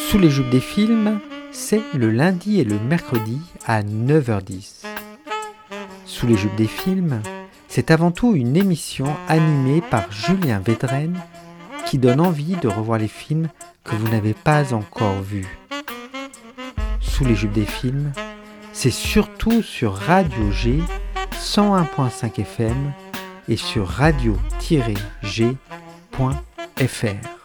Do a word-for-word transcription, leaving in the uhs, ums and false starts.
Sous les jupes des films, c'est le lundi et le mercredi à neuf heures dix. Sous les jupes des films, c'est avant tout une émission animée par Julien Védrenne qui donne envie de revoir les films que vous n'avez pas encore vus. Sous les jupes des films, c'est surtout sur Radio G cent un virgule cinq F M et sur radio tiret g point f r.